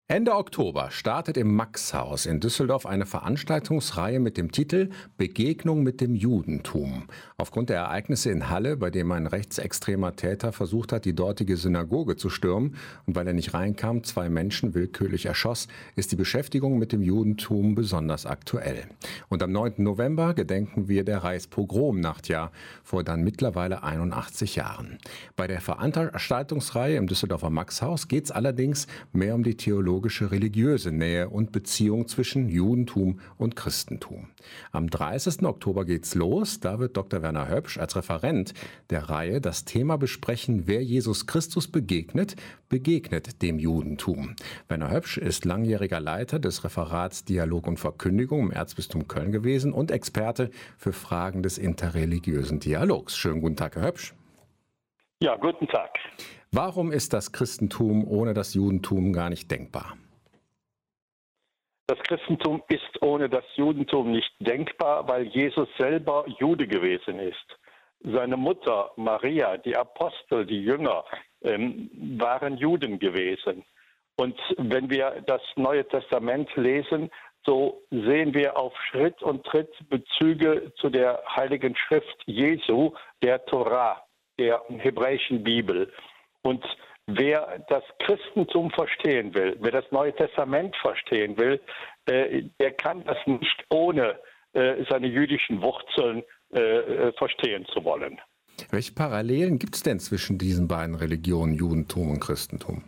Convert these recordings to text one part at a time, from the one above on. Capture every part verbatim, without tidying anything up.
Ende Oktober startet im Maxhaus in Düsseldorf eine Veranstaltungsreihe mit dem Titel Begegnung mit dem Judentum. Aufgrund der Ereignisse in Halle, bei dem ein rechtsextremer Täter versucht hat, die dortige Synagoge zu stürmen und weil er nicht reinkam, zwei Menschen willkürlich erschoss, ist die Beschäftigung mit dem Judentum besonders aktuell. Und am neunten November gedenken wir der Reichspogromnacht, vor dann mittlerweile einundachtzig Jahren. Bei der Veranstaltungsreihe im Düsseldorfer Maxhaus geht es allerdings mehr um die Theologie religiöse Nähe und Beziehung zwischen Judentum und Christentum. Am dreißigsten Oktober geht's los. Da wird Doktor Werner Höpsch als Referent der Reihe das Thema besprechen, wer Jesus Christus begegnet, begegnet dem Judentum. Werner Höpsch ist langjähriger Leiter des Referats Dialog und Verkündigung im Erzbistum Köln gewesen und Experte für Fragen des interreligiösen Dialogs. Schönen guten Tag, Herr Höpsch. Ja, guten Tag. Warum ist das Christentum ohne das Judentum gar nicht denkbar? Das Christentum ist ohne das Judentum nicht denkbar, weil Jesus selber Jude gewesen ist. Seine Mutter Maria, die Apostel, die Jünger ähm, waren Juden gewesen. Und wenn wir das Neue Testament lesen, so sehen wir auf Schritt und Tritt Bezüge zu der Heiligen Schrift Jesu, der Torah, der hebräischen Bibel. Und wer das Christentum verstehen will, wer das Neue Testament verstehen will, äh, der kann das nicht ohne äh, seine jüdischen Wurzeln äh, verstehen zu wollen. Welche Parallelen gibt es denn zwischen diesen beiden Religionen, Judentum und Christentum?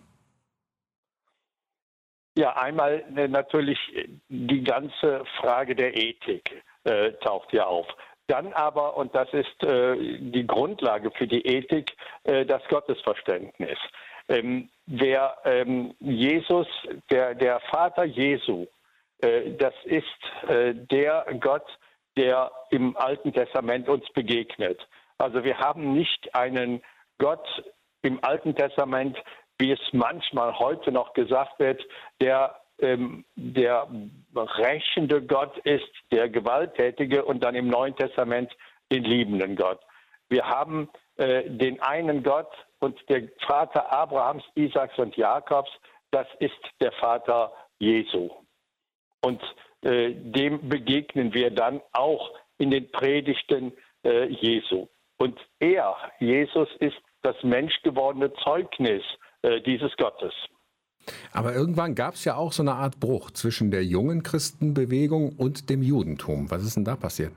Ja, einmal äh, natürlich die ganze Frage der Ethik äh, taucht hier auf. Dann aber, und das ist äh, die Grundlage für die Ethik, äh, das Gottesverständnis. Ähm, wer ähm, Jesus, der, der Vater Jesu, äh, das ist äh, der Gott, der im Alten Testament uns begegnet. Also wir haben nicht einen Gott im Alten Testament, wie es manchmal heute noch gesagt wird, der ähm, der rächende Gott ist, der gewalttätige und dann im Neuen Testament den liebenden Gott. Wir haben äh, den einen Gott und der Vater Abrahams, Isaaks und Jakobs, das ist der Vater Jesu. Und äh, dem begegnen wir dann auch in den Predigten äh, Jesu. Und er, Jesus, ist das menschgewordene Zeugnis äh, dieses Gottes. Aber irgendwann gab es ja auch so eine Art Bruch zwischen der jungen Christenbewegung und dem Judentum. Was ist denn da passiert?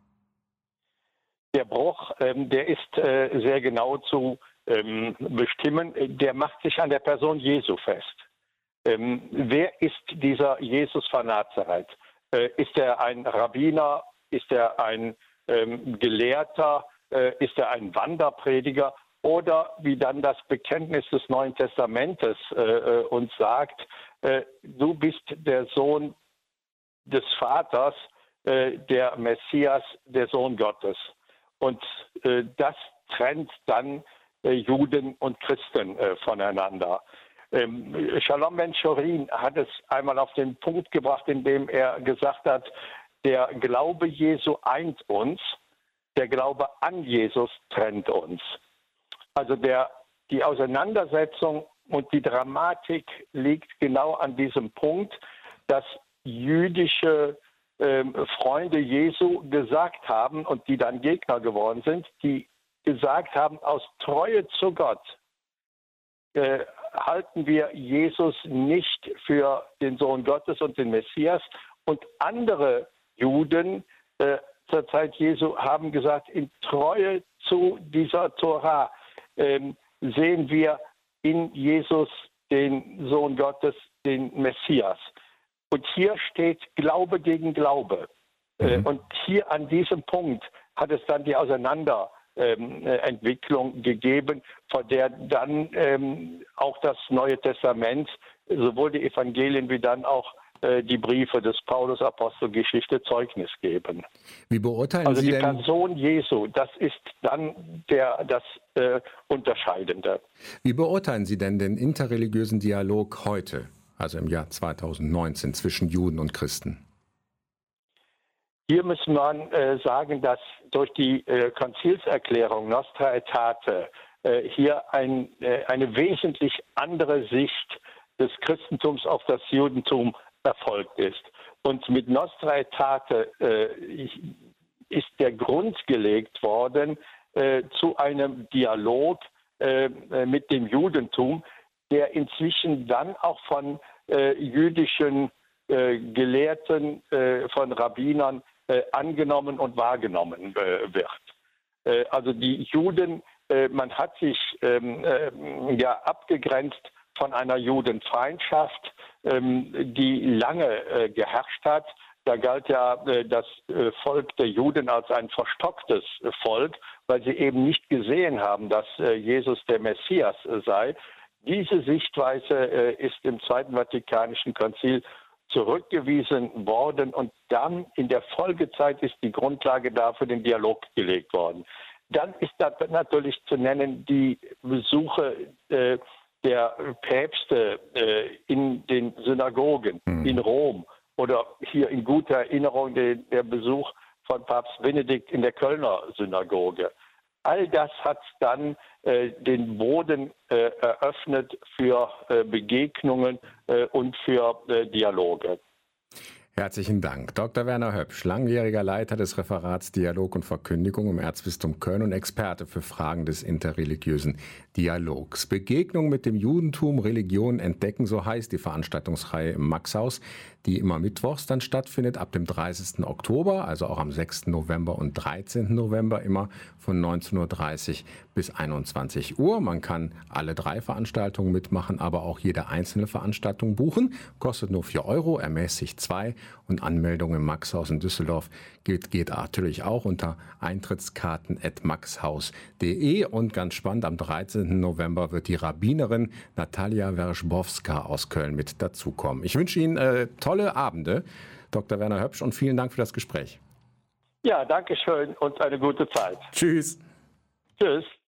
Der Bruch, ähm, der ist äh, sehr genau zu ähm, bestimmen. Der macht sich an der Person Jesu fest. Ähm, wer ist dieser Jesus von Nazareth? Äh, ist er ein Rabbiner? Ist er ein ähm, Gelehrter? Äh, ist er ein Wanderprediger? Oder wie dann das Bekenntnis des Neuen Testamentes äh, uns sagt, äh, du bist der Sohn des Vaters, äh, der Messias, der Sohn Gottes. Und äh, das trennt dann äh, Juden und Christen äh, voneinander. Ähm, Shalom Ben-Chorin hat es einmal auf den Punkt gebracht, indem er gesagt hat, der Glaube Jesu eint uns, der Glaube an Jesus trennt uns. Also der, die Auseinandersetzung und die Dramatik liegt genau an diesem Punkt, dass jüdische ähm, Freunde Jesu gesagt haben und die dann Gegner geworden sind, die gesagt haben, aus Treue zu Gott äh, halten wir Jesus nicht für den Sohn Gottes und den Messias. Und andere Juden äh, zur Zeit Jesu haben gesagt, in Treue zu dieser Torah Ähm, sehen wir in Jesus den Sohn Gottes, den Messias. Und hier steht Glaube gegen Glaube. Mhm. Äh, und hier an diesem Punkt hat es dann die Auseinanderentwicklung ähm, gegeben, von der dann ähm, auch das Neue Testament, sowohl die Evangelien wie dann auch die Briefe des Paulus Apostelgeschichte Zeugnis geben. Wie beurteilen also Sie die denn... Person Jesu, das ist dann der, das äh, Unterscheidende. Wie beurteilen Sie denn den interreligiösen Dialog heute, also im Jahr zweitausendneunzehn, zwischen Juden und Christen? Hier muss man äh, sagen, dass durch die äh, Konzilserklärung Nostra Aetate äh, hier ein, äh, eine wesentlich andere Sicht des Christentums auf das Judentum erfolgt ist. Und mit Nostra Aetate äh, ist der Grund gelegt worden äh, zu einem Dialog äh, mit dem Judentum, der inzwischen dann auch von äh, jüdischen äh, Gelehrten, äh, von Rabbinern äh, angenommen und wahrgenommen äh, wird. Äh, also die Juden, äh, man hat sich ähm, äh, ja abgegrenzt von einer Judenfeindschaft, ähm, die lange äh, geherrscht hat. Da galt ja äh, das äh, Volk der Juden als ein verstocktes äh, Volk, weil sie eben nicht gesehen haben, dass äh, Jesus der Messias äh, sei. Diese Sichtweise äh, ist im Zweiten Vatikanischen Konzil zurückgewiesen worden und dann in der Folgezeit ist die Grundlage dafür den Dialog gelegt worden. Dann ist da natürlich zu nennen die Besuche äh, der Päpste äh, in den Synagogen mhm. in Rom oder hier in guter Erinnerung der, der Besuch von Papst Benedikt in der Kölner Synagoge. All das hat dann äh, den Boden äh, eröffnet für äh, Begegnungen äh, und für äh, Dialoge. Herzlichen Dank. Doktor Werner Höpsch, langjähriger Leiter des Referats Dialog und Verkündigung im Erzbistum Köln und Experte für Fragen des interreligiösen Dialogs. Begegnung mit dem Judentum, Religion entdecken, so heißt die Veranstaltungsreihe im Maxhaus, die immer mittwochs dann stattfindet, ab dem dreißigsten Oktober, also auch am sechsten November und dreizehnten November, immer von neunzehn Uhr dreißig bis einundzwanzig Uhr. Man kann alle drei Veranstaltungen mitmachen, aber auch jede einzelne Veranstaltung buchen. Kostet nur vier Euro, ermäßigt zwei. Und Anmeldung im Maxhaus in Düsseldorf geht, geht natürlich auch unter eintrittskarten at maxhaus punkt de. Und ganz spannend, am dreizehnten November wird die Rabbinerin Natalia Werschbowska aus Köln mit dazukommen. Ich wünsche Ihnen äh, tolle Abende, Doktor Werner Höpsch, und vielen Dank für das Gespräch. Ja, danke schön und eine gute Zeit. Tschüss. Tschüss.